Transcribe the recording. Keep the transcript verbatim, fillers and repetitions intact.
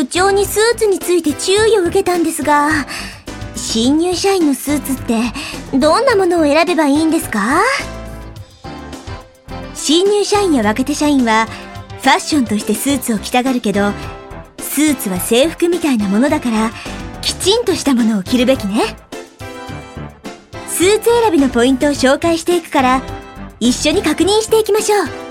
部長にスーツについて注意を受けたんですが、新入社員のスーツってどんなものを選べばいいんですか？新入社員や若手社員はファッションとしてスーツを着たがるけど、スーツは制服みたいなものだからきちんとしたものを着るべきね。スーツ選びのポイントを紹介していくから、一緒に確認していきましょう。